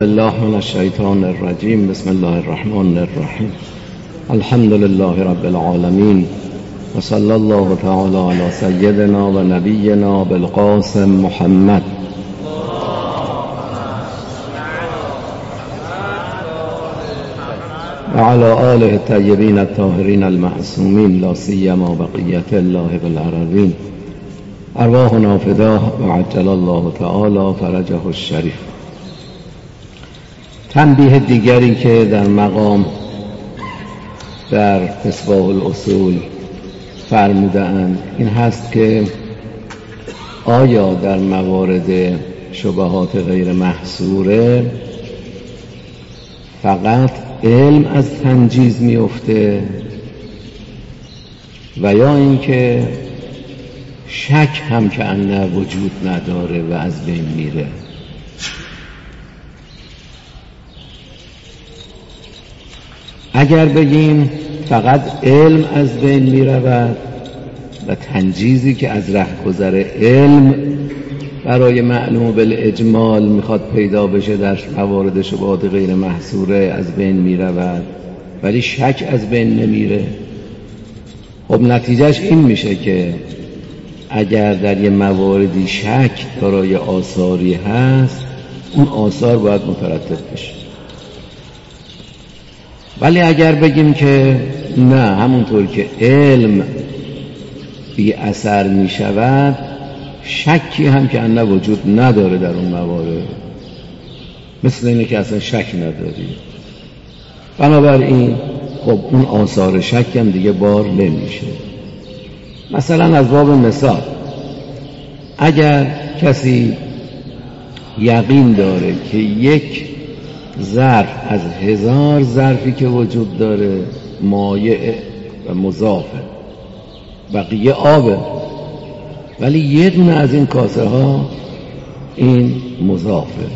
الله من الشیطان الرجیم. بسم الله الرحمن الرحیم. الحمد لله رب العالمین و صلی الله تعالی علی سیدنا و نبینا بالقاسم محمد و علی آله الطیبین الطاهرین المعصومین لا سیما بقیة الله بالارضین. ارواحنا فداه و عجل الله تعالی فرجه الشریف. تنبیه دیگری که در مقام در مصباح الاصول فرمودند این هست که آیا در موارد شبهات غیر محصوره فقط علم از تنجیز میفته و یا اینکه شک هم که انه وجود نداره و از بین میره؟ اگر بگیم فقط علم از بین می رود و تنجیزی که از رهگذر علم برای معلوم بالاجمال میخواد پیدا بشه در موارد شبهات غیر محصوره از بین می رود ولی شک از بین نمیره، خب نتیجهش این میشه که اگر در یه مواردی شک دارای آثاری هست اون آثار باید مترتب بشه. ولی اگر بگیم که نه، همونطور که علم بی اثر می شود شکی هم که انه وجود نداره در اون موارد، مثل اینه که اصلا شک نداری، بنابراین خب اون آثار شک هم دیگه بار نمیشه. مثلا از باب مثال، اگر کسی یقین داره که یک ظرف از 1000 ظرفی که وجود داره مایع و مضافه، بقیه آبه، ولی یه دونه از این کاسه ها این مضافه،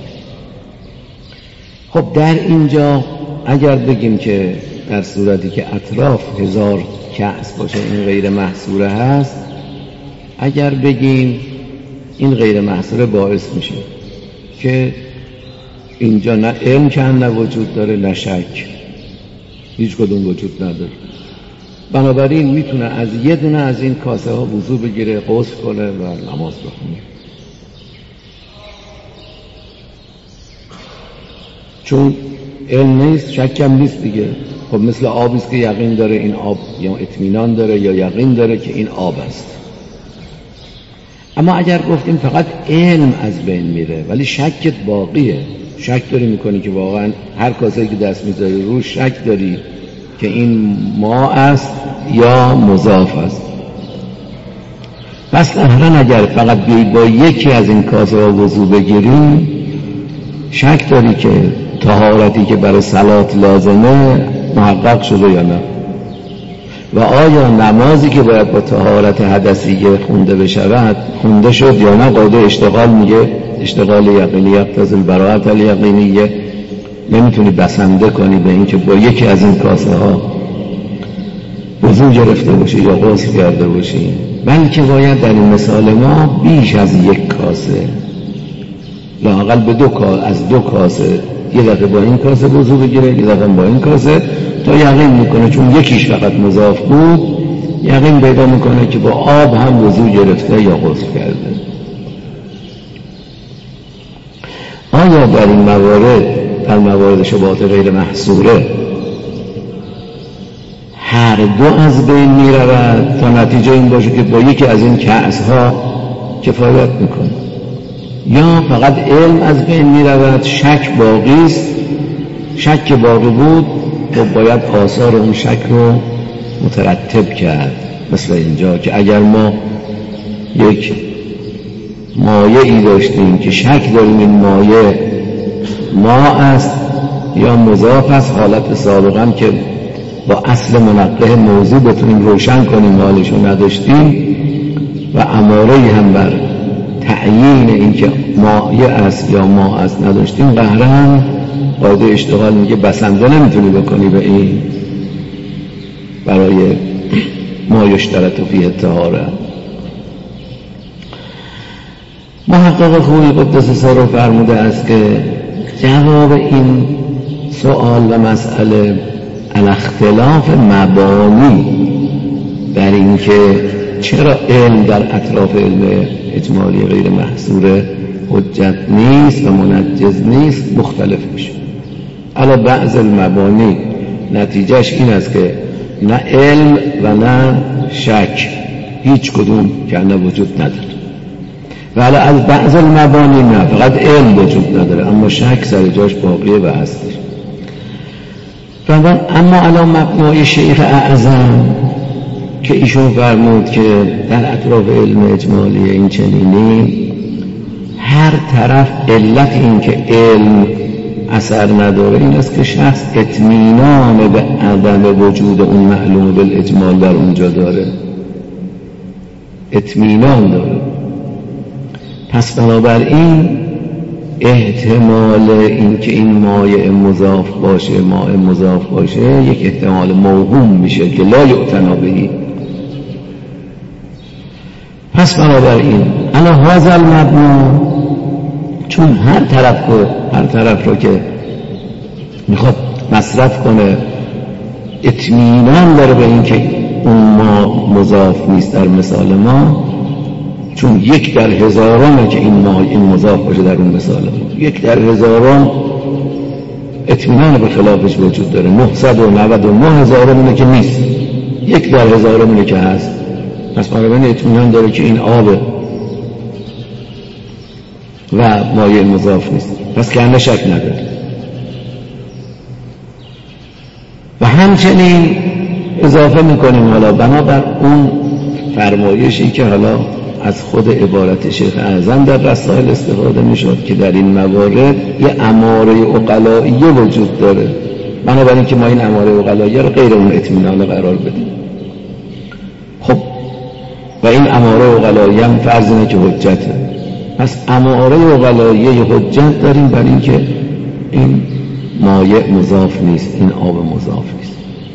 خب در اینجا اگر بگیم که در صورتی که اطراف 1000 کأس باشه این غیر محصوره هست، اگر بگیم این غیر محصوره باعث میشه که اینجا نه علم که نه وجود داره نه شک، هیچ کدوم وجود نداره، بنابراین میتونه از یه دونه از این کاسه ها وضو بگیره، غسل کنه و نماز بخونه، چون علم نیست شک هم نیست دیگه. خب مثل آبی است که یقین داره این آب، یا اطمینان داره یا یقین داره که این آب است. اما اگر گفتیم فقط علم از بین میره ولی شکت باقیه، شک داری میکنی که واقعا هر کاسه‌ای که دست میذاری روش شک داری که این ماء است یا مضاف است، پس اصلا اگر فقط بیایی با یکی از این کاسه ها وضو بگیری شک داری که طهارتی که برای صلات لازمه محقق شده یا نه، و آیا نمازی که باید با طهارت حدثیه خونده بشود خونده شد یا نه. قاعده اشتغال میگه اشتغال یقینی یقتضی البراءة الیقینیه، نمیتونی بسنده کنی به این که با یکی از این کاسه ها وضو گرفته باشی یا غسل کرده باشی، بلکه باید در این مثال ما بیش از یک کاسه، لااقل به از دو کاسه، یه دفعه با این کاسه وضو بگیره یه دفعه با این کاسه، تا یقین میکنه چون یکیش فقط مضاف بود یقین پیدا میکنه که با آب هم وضو گرفته یا غسل کرده. آیا در این موارد، در موارد شبهات غیر محصوره، هر دو از بین می رود تا نتیجه این باشه که با یکی از این کأس ها کفایت میکنه، یا فقط علم از بین می رود شک باقی است، شک باقی بود تو باید آثار اون شک رو مترتب کرد. مثل اینجا که اگر ما یک مایعی داشتیم که شک داریم این مایع ماء است یا مضاف است، حالت سابقا که با اصل منقه موضوع بتونیم روشن کنیم حالشو نداشتیم و اماره‌ای هم بر تعیین این که مایع است یا ماء است نداشتیم، قهرن قاعده اشتغال میگه بسنده نمیتونی بکنی به این برای ما یشترط فیه الطهاره. محقق خوبی قدس سره فرموده است که جواب این سوال و مسئله الاختلاف مبانی در این که چرا علم در اطراف علم اجمالی غیر محصور حجت نیست و منجز نیست مختلف میشه. علی بعض المبانی نتیجهش این است که نه علم و نه شک هیچ کدوم که نه وجود نداره، ولی از بعض المبانی نه، فقط علم وجود نداره اما شک سر جاش باقیه و هستش. اما علی مبنای شیخ اعظم که ایشون فرمود که در اطراف علم اجمالی این چنینی، هر طرف علت این که علم اثر نداره این است که شخص اطمینان به عدم وجود اون معلوم بالاجمال در اونجا داره، اطمینان داره. پس بنابراین احتمال این که این مایع مضاف باشه ماء مضاف باشه یک احتمال موهوم میشه که لا یعتنا بهی. پس بنابراین انا هذا المبنا، چون هر طرف رو که میخواد مصرف کنه اطمینان داره به این که اون ما مضاف نیست در مثال ما، چون 1 در 1000 که این مضاف باشه در اون مثال ما، 1 در 1000 اطمینان به خلافش وجود داره، 999,000 که نیست، 1 در 1000 که هست. پس بنابراین اطمینان داره که این آبه و مایع مضاف نیست، پس که شک نداره. و همچنین اضافه میکنیم حالا بنابر اون فرمایشی که حالا از خود عبارت شیخ اعظم در رسائل استفاده میشد که در این موارد یه اماره عقلائیه وجود داره، بنابراین که ما این اماره عقلائیه رو غیر اون اطمینان قرار بدیم. خب و این اماره عقلائیه هم فرض اینه که حجته، پس اماره عقلائیه حجت داریم بر این که این مایع مضاف نیست، این آب مضاف نیست.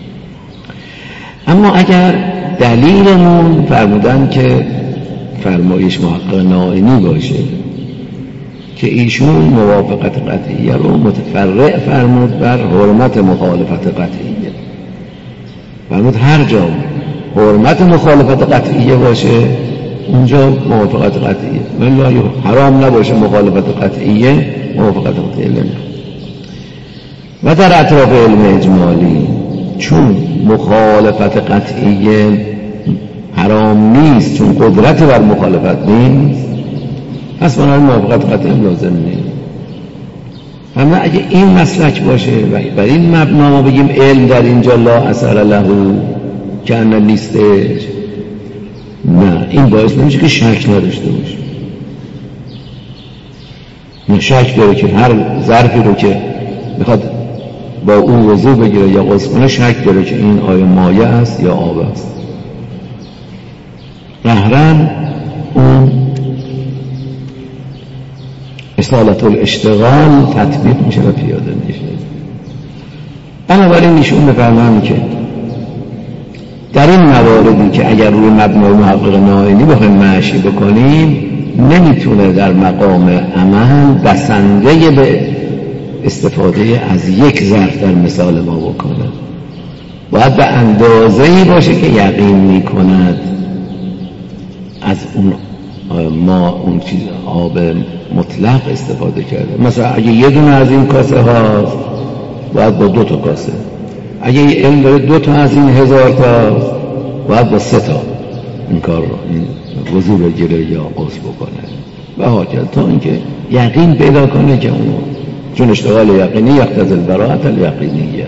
اما اگر دلیلمون فرمودن که فرمایش محقق نائینی باشه که ایشون موافقت قطعیه رو متفرع فرمود بر حرمت مخالفت قطعیه، فرمود هر جا حرمت مخالفت قطعیه باشه اونجا موافقت قطعیه، ولی حرام نباشه مخالفت قطعیه موافقت قطعیه نمیشه. و در اطراف علم اجمالی چون مخالفت قطعیه حرام نیست، چون قدرت بر مخالفت نیست، پس بنابراین موافقت قطعی لازم نیست. اما اگه این مسلک باشه و بر این مبنا ما بگیم علم در اینجا لا اثر له که انا نیستش، نه، این باعث نمیشه که شک نداشته باشه. نه، شک داره که هر ظرفی رو که میخواد با اون وضو بگیره یا غسل کنه شک داره که این آیا مایع است یا آب است. قهرن اون اصالت الاشتغال تطبیق میشه و پیاده میشه. بنابراین ایشون میفرمایند که در این مواردی که اگر روی مبنای محقق نائینی بخوایم معشی بکنیم نمیتونه در مقام عمل بسنده به استفاده از یک ظرف در مثال ما بکنه، باید به اندازه‌ای باشه که یقین میکند از اون ما اون چیز آب مطلق استفاده کرده. مثلا اگه یه دونه از این کاسه هاست باید با 2 تا کاسه، اگه یه علم داره 2 تا از این 1000 تا باید با 3 تا این کار رو این وضو بگیره یا غسل بکنه و هاکذا تا اینکه یقین پیدا کنه که اون، چون اشتغال یقینی یقتضی البراءة الیقینیه.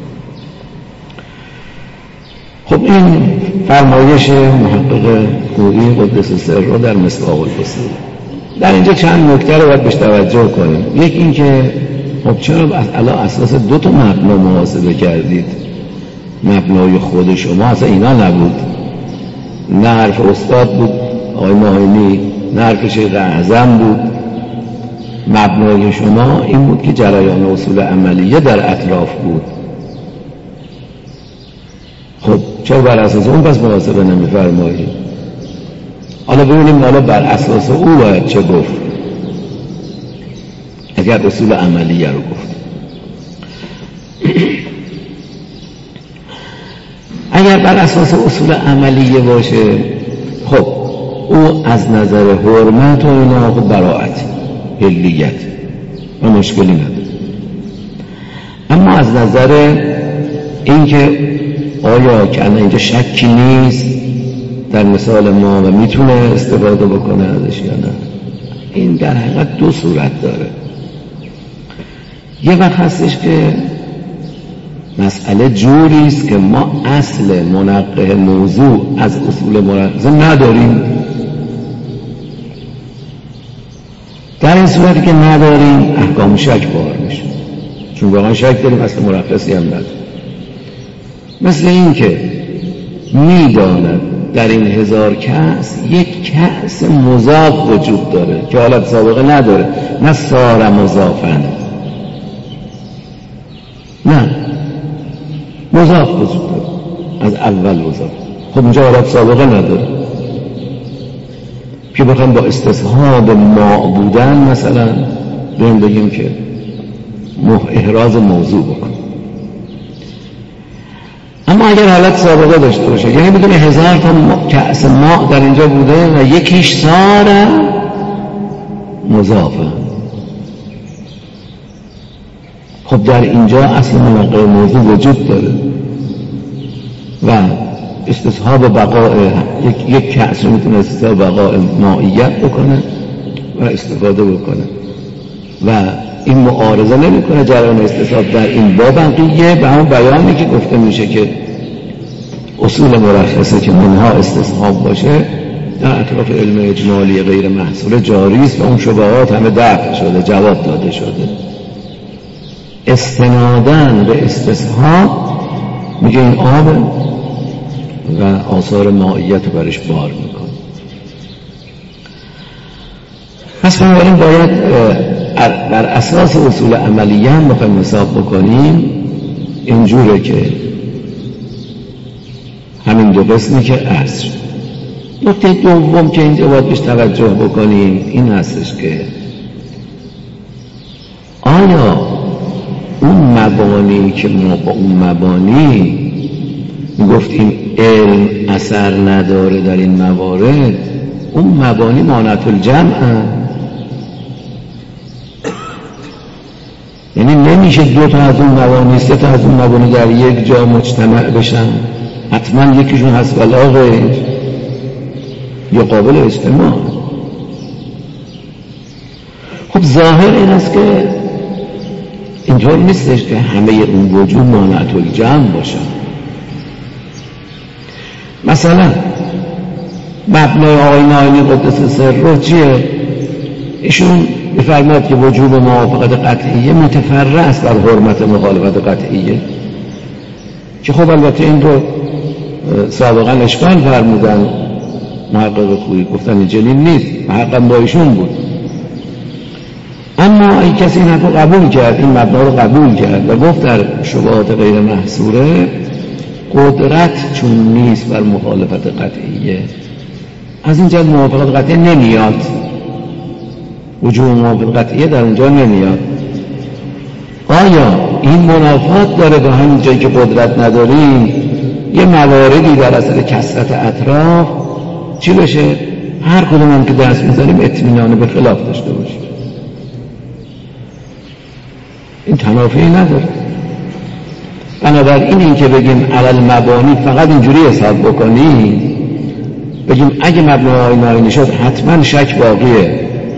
خب این فرمایش محقق گویی قدس سره در مصباح الفصول. در اینجا چند نکته رو باید بهش توجه کنیم. یکی این که خب چرا علی اساس 2 تا مبنا محاسبه کردید؟ مبنای خود شما اصلا اینا نبود، نه حرف استاد بود آقای ماهینی، نه حرف شیخ اعظم بود. مبنای شما این بود که جریان اصول عملیه در اطراف بود. خب چرا بر اساس اون پس محاسبه نمی‌فرمایید؟ حالا ببینیم حالا بر اساس او باید چه گفت. اگر اصول عملیه رو گفت. اگر بر اساس اصول عملیه باشه، خب او از نظر حرمت و اینا خب براعت حلیت و مشکلی نداره. اما از نظر اینکه آیا که الان اینجا شکی نیست در مثال ما و میتونه استفاده بکنه ازش یا نه، این در حقیقت دو صورت داره. یه وقت هستش که مسئله جوری است که ما اصل منقه موضوع از اصول مرکزه نداریم. در این صورتی که نداریم احکام شک بار میشه، چون واقعا شک داریم اصل مرخصی هم نداریم. مثل این که میداند در این 1000 کأس یک کأس مضاف وجود داره که حالت سابقه نداره، نه صار مضافن، نه مضاف وجود داره از اول مضاف. خب اینجا حالت سابقه نداره که بخوایم با استصحاب ما بودن مثلا بریم بگیم که احراز موضوع بکن. اما اگر حالت سابقه داشته باشه، یعنی بدون 1000 تا کأس ماء در اینجا بوده و یکیش صار مضافه، خب در اینجا اصل منقه موضوع وجود داره و استصحاب بقاء یک کأس رو میتونه استصحاب بقاء مائیت بکنه و استفاده بکنه و این معارضه نمیکنه جریان استصحاب در این باب بقیه به همون بیانی که گفته میشه که اصول مرخصه که منها استصحاب باشه در اطراف علم اجمالی غیر محصول جاری است و اون شبهات همه دفع شده، جواب داده شده. استنادن به استصحاب میگه این آب و آثار مائیت رو برش بار میکنه. پس بنابراین باید بر اساس اصول عملیه هم بخوایم حساب بکنیم اینجوره که همین دو قسمی که عصر. نکته دوم که اینجا باید بهش توجه بکنیم این هستش که آیا اون مبانی که ما با اون مبانی گفتیم علم اثر نداره در این موارد، اون مبانی مانعت الجمع، یعنی نمیشه 2 تا از اون مبانی 3 تا از اون مبانی در یک جا مجتمع بشن، حتما یکیشون هست بلاغه یا قابل اجتماع. خب ظاهر این است که اینطور نیستش که همه اون وجود مانعت الجمع باشن. مثلا مبنای آقای نایمی قدس سره چیه؟ ایشون بفرماید که وجوب موافقت قطعیه متفرع است بر حرمت مخالفت قطعیه، که خب البته این رو سابقا اشکال فرمودن محقق خویی، گفتن این جلیل نیست، محقق با ایشون بود. اما این کسی این حرف رو قبول کرد، این مبنا رو قبول کرد و گفت در شبهات غیر محصوره قدرت چون نیست بر مخالفت قطعیه، از اینجا موافقت قطعیه نمیاد، وجود موافقت قطعیه در اونجا نمیاد. آیا این منافات داره با همین جایی که قدرت نداریم یه مواردی در اثر کثرت اطراف چی بشه؟ هر کدوم هم که دست میزنیم اطمینان به خلاف داشته باشیم. این تنافی نداره. بنابراین این که بگیم علل مبانی فقط اینجوری حساب بکنیم، بگیم اگه مبنای نایینی شد حتما شک باقیه،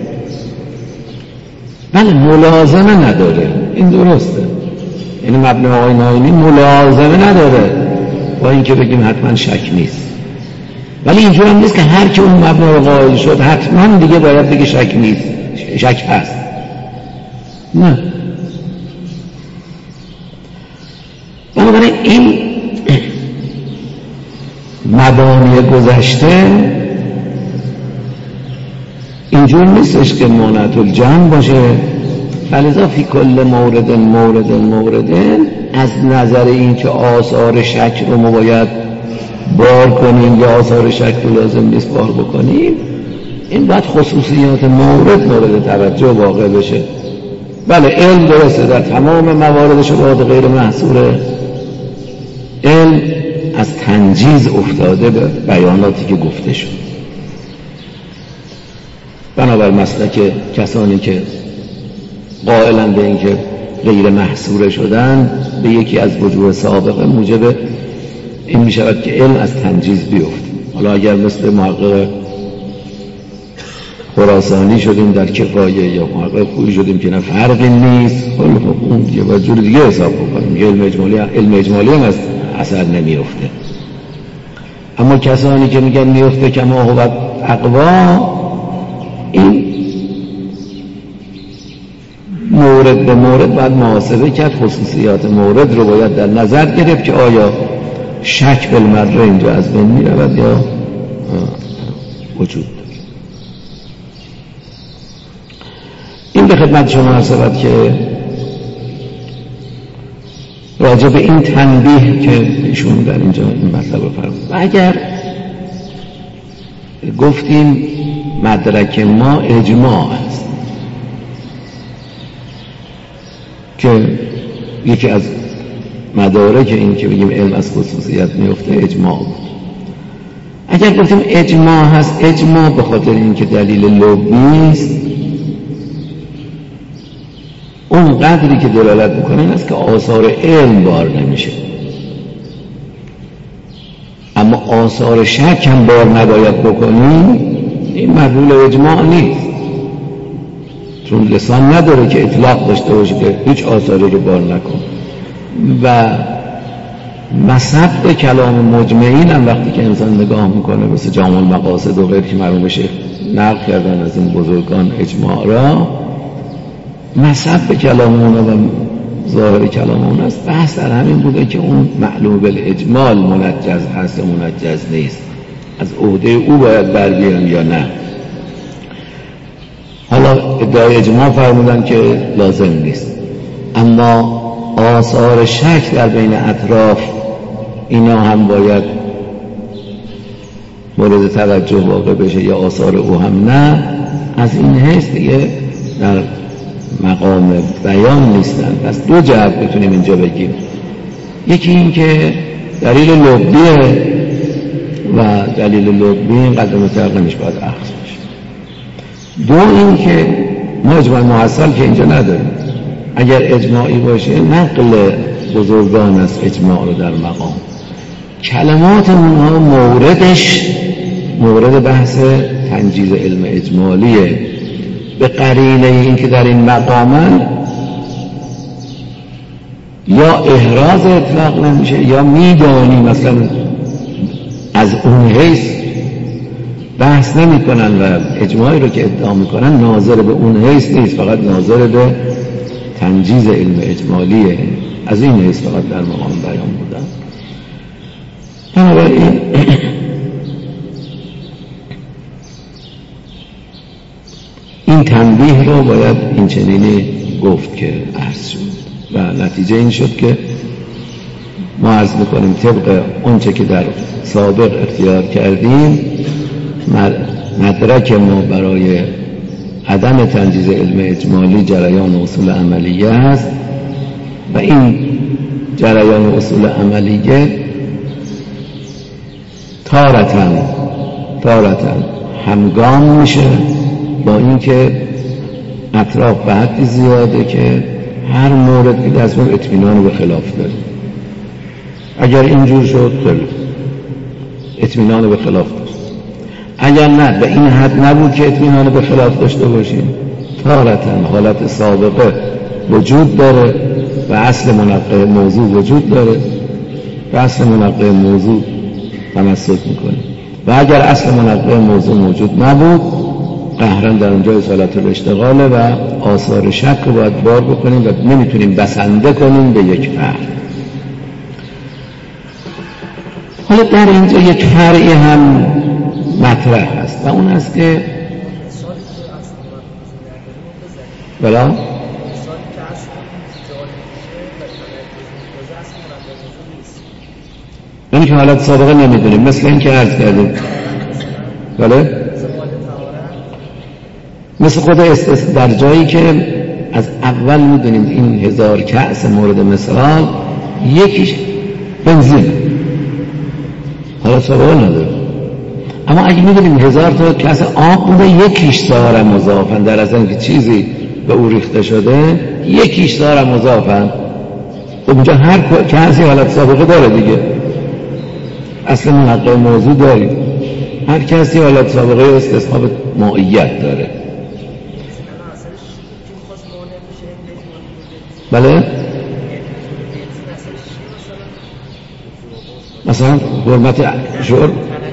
بله ملازمه نداره، این درسته، یعنی مبنای نایینی ملازمه نداره با این که بگیم حتما شک نیست، ولی اینجور هم نیست که هر که اون مبنا رو قائل شد حتما دیگه باید بگه شک نیست، شک هست. نه، بنابراین این مبانی گذشته اینجور نیستش که مانعت الجمع باشه، فلذا فی کل مورد از نظر این که آثار شک رو ما باید بار کنیم یا آثار شک رو لازم نیست بار بکنیم، این باید خصوصیات مورد توجه واقع بشه بله علم درسته در تمام موارد شبهات غیر محصوره، علم از تنجیز افتاده به بیاناتی که گفته شد. بنابر مسلک کسانی که قائلن به اینکه غیر محصوره شدن به یکی از وجوه سابقه موجب این می شود که علم از تنجیز بیفته. حالا اگر مثل محقق خراسانی شدیم در کفایه یا محقق خوبی شدیم که نه فرقی نیست، اون یه وجور دیگه حساب بکنیم، علم اجمالی هم از اثر نمیفته. اما کسانی که میگن میفته کما هو اقوا، این مورد به مورد باید محاسبه کرد، خصوصیات مورد رو باید در نظر گرفت که آیا شک بالمره اینجا از بین می رود یا وجود دارد. این به خدمت شما عرض شود که راجع به این تنبیه که ایشون در اینجا این مطلب فرمود. و اگر گفتیم مدرک ما اجماع است که یکی از مدارک این که بگیم علم از خصوصیت میفته اجماع بود. اگر گفتیم اجماع هست، اجماع به خاطر اینکه دلیل لغوی است، اون قدری که دلالت میکنه این است که آثار علم بار نمیشه، اما آثار شک هم بار نباید بکنی، این مدلول اجماع نیست، چون لسان نداره که اطلاق داشته باشه که هیچ آثاری رو بار نکن. و مصب کلام مجمعین هم وقتی که انسان نگاه میکنه مثل جامع المقاصد و غیر که مرحوم شیخ نقل کردن از این بزرگان اجماع را، مصب کلام اونا و ظاهر کلام اون است، بحث در همین بوده که اون معلوم بالاجمال منجز هست یا منجز نیست، از عهده او باید بر بیان یا نه. حالا ادعای اجماع فرمودن که لازم نیست، اما آثار شک در بین اطراف اینا هم باید مورد توجه واقع بشه یا آثار او هم نه. از این حیث دیگه در مقام بیان نیستن. پس دو جهت بتونیم اینجا بگیم، یکی این که دلیل لغویه و دلیل لغوی اینقدر متعقل نیست، باید اخذ بشه. دو این که ما اجماع محصل که اینجا نداریم، اگر اجماعی باشه نقل بزرگان است اجماع رو در مقام، کلمات اونها موردش مورد بحث تنجیز علم اجمالیه، به قرینه این که در این مقامن یا احراز اطلاق نمیشه یا میدانی مثلا از اون حیث بحث نمی کنن و اجماعی رو که ادعا میکنن ناظر به اون حیث نیست، فقط ناظر به تنجیز علم اجمالیه، از این حیث فقط در مقام بیان بودن. بنابراین این تنبیه رو باید این چنینی گفت که عرض شد و نتیجه این شد که ما عرض میکنیم طبق اونچه که در سابق اختیار کردیم، مدرک ما برای عدم تنجیز علم اجمالی جریان اصول عملیه است و این جریان اصول عملیه تارتن همگام میشه با اینکه اطراف به حدی زیاده که هر موردی دست به اطمینان به خلاف داره. اگر اینجور شد خیلی اطمینان به خلاف داشت، اگر نه به این حد نبود که اطمینان به خلاف داشته باشیم، تارتن حالت سابقه وجود داره و اصل منقه موضوع وجود داره، به اصل منقه موضوع تمسک میکنه و اگر اصل منقه موضوع موجود نبود قهرن در اونجا اصالت الاشتغاله و آثار شک رو باید بار بکنیم و نمیتونیم بسنده کنیم به یک فرد. حالا در اینجا یک فرعی هم مطرح هست و اون هست که بلا این که حالت سابقه نمیدونیم، مثل این که عرض کردیم بله مثل خود در جایی که از اول میدونید این 1000 کأس مورد مثال یکیش بنزین، حالا سوال نداره، اما اگه میدونید 1000 تا کأس آب بوده یکیش سار مضافن، در اصل که چیزی به او ریخته شده یکیش سار مضافن. خب اونجا هر کأسی حالت سابقه داره دیگه، اصل منقع موضوع دارید، هر کسی حالت سابقه استصحاب مائیت داره. بله مثلا حرمت شعور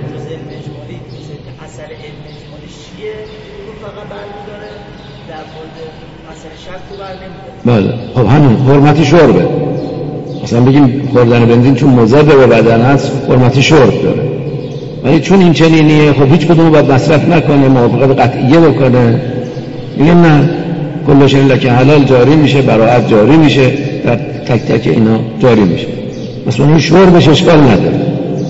بله خب همین حرمت شربه، مثلا بگیم خوردن بنزین چون مضر به بدن هست حرمت شرب داره، ولی چون این چنینیه خب هیچ کدوم باید مصرف نکنه، موافقت قطعیه بکنه، میگه نه کل شیء لک حلال جاری میشه، براءت جاری میشه، در تک تک اینا جاری میشه، مثلا این شربش اشکال نداره.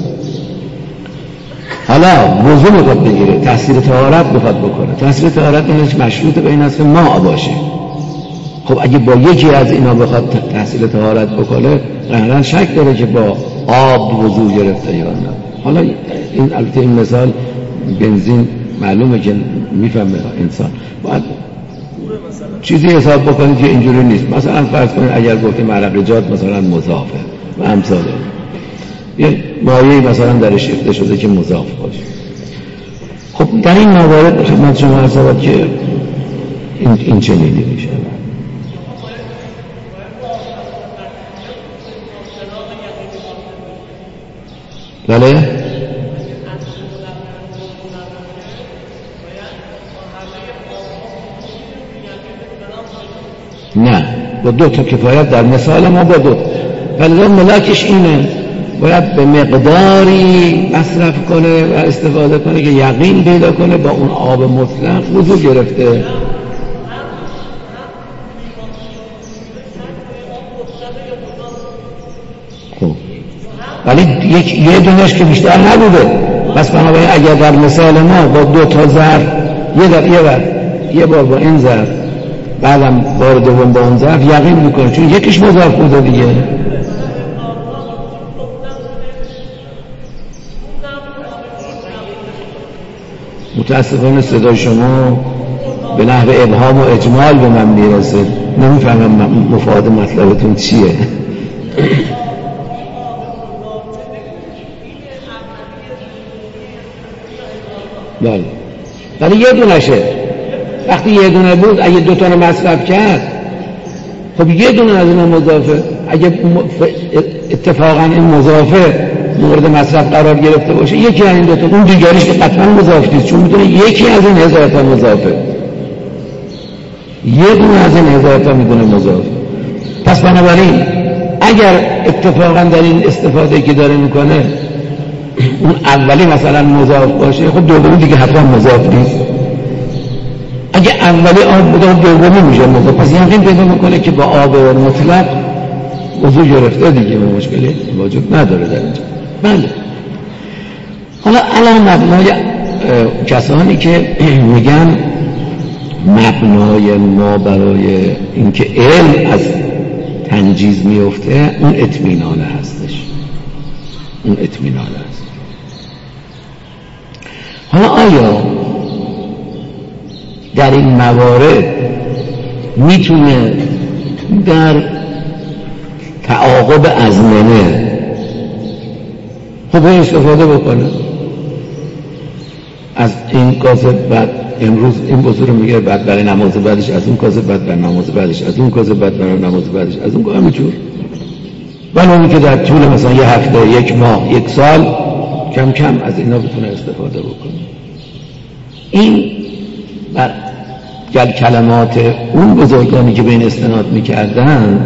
حالا وضو میخواد بگیره، تحصیل طهارت میخواد بکنه، تحصیل طهارت اینش مشروط به این است که ماء باشه. خب اگه با یکی از اینا بخواد تحصیل طهارت بکنه قطعاً شک داره که با آب وضو گرفته یا نه. حالا این البته این مثال بنزین معلومه که میفهمه انسان، باید چیزی حساب بکنید که اینجوری نیست. مثلا فرض کنید اگر گفتیم عرقجات مثلا مضافه و امثال یه مایعی مثلا درش ریخته شده که مضاف باشه، خب در این موارد خدمت شما عرض شود که این چنینی میشه. بله نه با 2 تا کفایت، در مثال ما با 2 ولی ملاکش اینه باید به مقداری مصرف کنه و استفاده کنه که یقین پیدا کنه با اون آب مطلق وضو گرفته. خب ولی یه دونش که بیشتر نبوده، پس بنابراین اگر در مثال ما با 2 تا ظرف یه بار با این ظرف بعدم بار دوم با اون ظرف یقین میکنه، چون یکیش مضاف بوده دیگه. متاسفانه صدای شما به نحو ابهام و اجمال به من میرسه، نمیفهمم مفاد مطلبتون چیه. بله ولی یه دونشه، وقتی یه دونه بود اگه 2 تا رو مصرف کرد خب یه دونه از اینا مضافه، اگه اتفاقا این مضافه مورد مصرف قرار گرفته باشه یکی از این 2 تا، اون دیگریش که قطعا مضاف نیست، چون میتونه یکی از این 1000 تا مضافه، یه دونه از این 1000 تا میدونه مضافه. پس بنابراین اگر اتفاقا در این استفاده که داره میکنه اون اولی مثلا مضاف باشه خب دومی دیگه حتما مضاف نیست. اگه اولی آب بوده دومی میشه مضاف، پس یقین پیدا میکنه که با آب مطلق وضو گرفته دیگه، مشکلی وجود نداره در اینجا. بله حالا الان مبنای کسانی که میگن مبنای ما برای اینکه علم از تنجیز میفته اون اطمینان هستش، اون اطمینان هست. حالا آیا در این موارد میتونه در تعاقب ازمنه خب استفاده بکنه از این کاسه بعد امروز این بزرگ رو میگه بعد برای نماز بعدش از اون کاسه، بعد برای نماز بعدش از اون کاسه، بعد برای نماز بعدش از اون کاسه، همینجور. ولی اونی که در طول مثلا 1 هفته، 1 ماه، 1 سال کم کم از اینا بتونه استفاده بکنه. این بر کلمات اون بزرگانی که به این استناد میکردن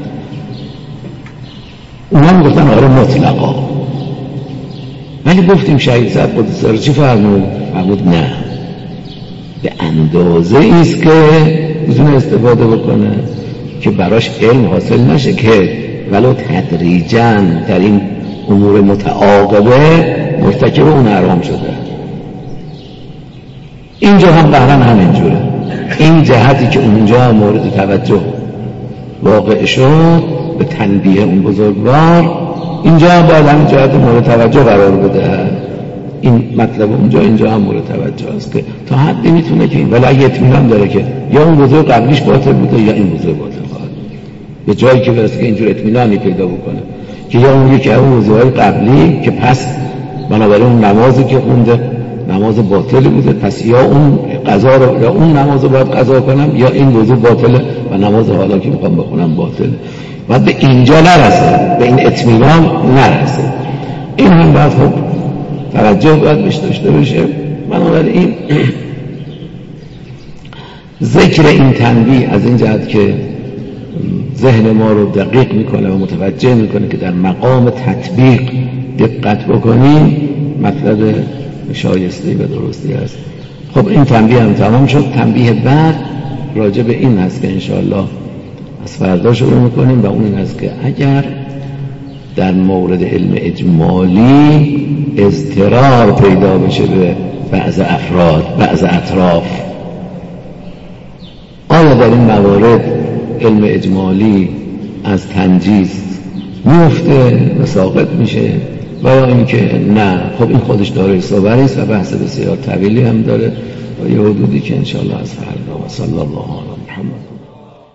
اونا میگفتن آره مطلقا، ولی گفتیم شهید صاحب قدس سره چی فرمود نه، به اندازه ایست که بتونه استفاده بکنه که براش علم حاصل نشه که ولو تدریجاً در این امور متعاقبه مرتکب اون حرام شده. اینجا هم قهرن همینجوره. این جهتی که اونجا مورد توجه واقع شد به تنبیه اون بزرگوار، اینجا باید همین جهت مورد توجه قرار بده. این مطلب اونجا اینجا هم مورد توجه است که تا حدی میتونه که این، ولی اگه اطمینان داره که یا اون وضوع قبلیش باطل بوده یا این وضوع باطل خواهد، به جایی که برسه که اینجور اطمینانی پیدا بکنه که یا اون یکی اون وضوعهای قبلی که پس بنابراین اون نمازی که خونده نماز باطل بوده، پس یا اون قضا رو یا اون نماز رو باید قضا کنم یا این وضوع باطله و نماز حالا که میخوام بخونم باطله. باید به اینجا نرسه، به این اطمینان نرسه. این هم باید خب توجه باید بهش داشته بشه. بنابراین ذکر این تنبیه از این جهت که ذهن ما رو دقیق میکنه و متوجه میکنه که در مقام تطبیق دقت بکنیم، مطلب شایسته و درستی است. خب این تنبیه هم تمام شد. تنبیه بعد راجع به این هست که انشاءالله از فردا شروع میکنیم و اون این هست که اگر در مورد علم اجمالی اضطرار پیدا بشه به بعض افراد، بعض اطراف، آیا در این موارد علم اجمالی از تنجیز میفته و ساقط میشه و یا اینکه نه؟ خب این خودش داره صحبتی است و بحث بسیار طویلی هم داره و یه حدودی که انشاءالله از فردا. و صلی الله علی محمد.